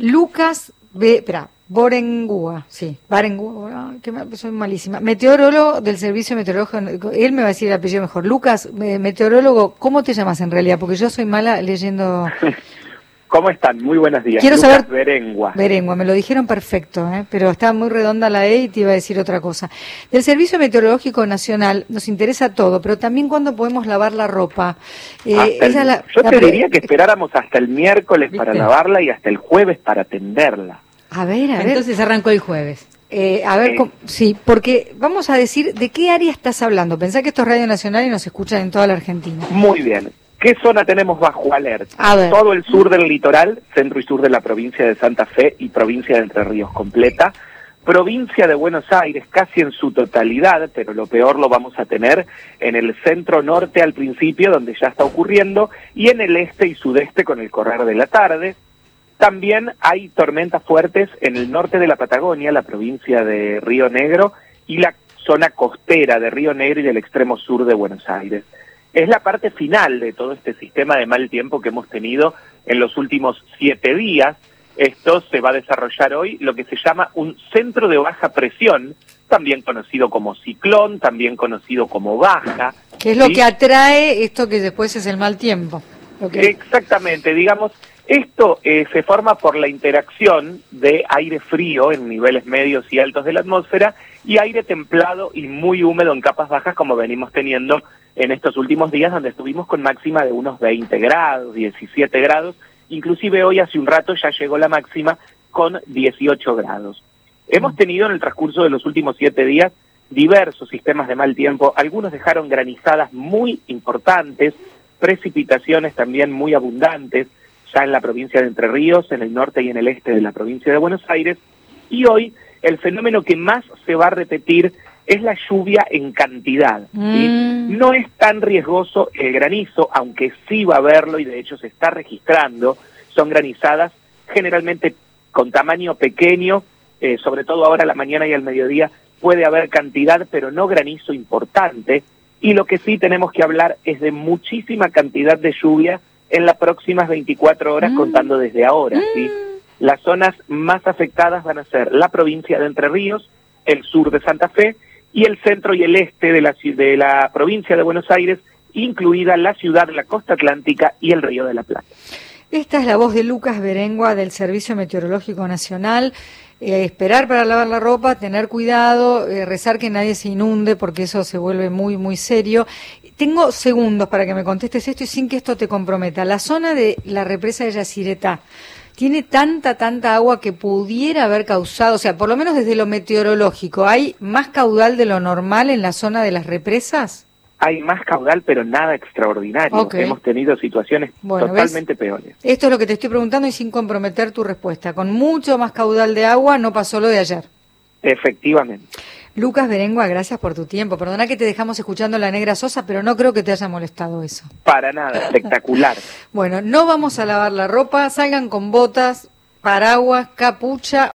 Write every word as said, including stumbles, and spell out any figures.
Lucas, Be, espera, Borengúa, sí, Barengúa, que me, soy malísima. Meteorólogo del Servicio Meteorológico, él me va a decir el apellido mejor. Lucas, eh, meteorólogo, ¿cómo te llamas en realidad? Porque yo soy mala leyendo. ¿Cómo están? Muy buenos días. Quiero Lucas saber. Berengua. Berengua, me lo dijeron perfecto, ¿eh? Pero estaba muy redonda la E y te iba a decir otra cosa. Del Servicio Meteorológico Nacional nos interesa todo, pero también cuándo podemos lavar la ropa. Eh, esa el, la, yo la, te diría que esperáramos hasta el miércoles ¿viste? Para lavarla y hasta el jueves para tenderla. A ver, a ver. Entonces arrancó el jueves. Eh, a ver, Eh. cómo, sí, porque vamos a decir de qué área estás hablando. Pensá que esto es Radio Nacional y nos escuchan en toda la Argentina. Muy bien. ¿Qué zona tenemos bajo alerta? A ver. Todo el sur del litoral, centro y sur de la provincia de Santa Fe y provincia de Entre Ríos completa. Provincia de Buenos Aires casi en su totalidad, pero lo peor lo vamos a tener en el centro norte al principio, donde ya está ocurriendo, y en el este y sudeste con el correr de la tarde. También hay tormentas fuertes en el norte de la Patagonia, la provincia de Río Negro, y la zona costera de Río Negro y del extremo sur de Buenos Aires. Es la parte final de todo este sistema de mal tiempo que hemos tenido en los últimos siete días. Esto se va a desarrollar hoy, lo que se llama un centro de baja presión, también conocido como ciclón, también conocido como baja. ¿Qué es lo ¿sí? que atrae esto que después es el mal tiempo? Okay. Exactamente, digamos, esto eh, se forma por la interacción de aire frío en niveles medios y altos de la atmósfera y aire templado y muy húmedo en capas bajas como venimos teniendo en estos últimos días, donde estuvimos con máxima de unos veinte grados, diecisiete grados, inclusive hoy hace un rato ya llegó la máxima con dieciocho grados. Hemos tenido en el transcurso de los últimos siete días diversos sistemas de mal tiempo, algunos dejaron granizadas muy importantes, precipitaciones también muy abundantes, ya en la provincia de Entre Ríos, en el norte y en el este de la provincia de Buenos Aires, y hoy el fenómeno que más se va a repetir es la lluvia en cantidad. ¿sí? Mm. No es tan riesgoso el granizo, aunque sí va a haberlo y de hecho se está registrando, son granizadas generalmente con tamaño pequeño, eh, sobre todo ahora a la mañana y al mediodía puede haber cantidad, pero no granizo importante, y lo que sí tenemos que hablar es de muchísima cantidad de lluvia en las próximas veinticuatro horas, mm. contando desde ahora. Mm. ¿sí? Las zonas más afectadas van a ser la provincia de Entre Ríos, el sur de Santa Fe y el centro y el este de la, de la provincia de Buenos Aires, incluida la ciudad, la costa atlántica y el Río de la Plata. Esta es la voz de Lucas Berengua del Servicio Meteorológico Nacional. Eh, esperar para lavar la ropa, tener cuidado, eh, rezar que nadie se inunde porque eso se vuelve muy, muy serio. Tengo segundos para que me contestes esto y sin que esto te comprometa. La zona de la represa de Yacyretá tiene tanta, tanta agua que pudiera haber causado, o sea, por lo menos desde lo meteorológico, ¿hay más caudal de lo normal en la zona de las represas? Hay más caudal, pero nada extraordinario. Okay. Hemos tenido situaciones bueno, totalmente ¿ves? peores. Esto es lo que te estoy preguntando y sin comprometer tu respuesta. Con mucho más caudal de agua no pasó lo de ayer. Efectivamente. Lucas Berengua, gracias por tu tiempo. Perdona que te dejamos escuchando La Negra Sosa, pero no creo que te haya molestado eso. Para nada, espectacular. Bueno, no vamos a lavar la ropa, salgan con botas, paraguas, capucha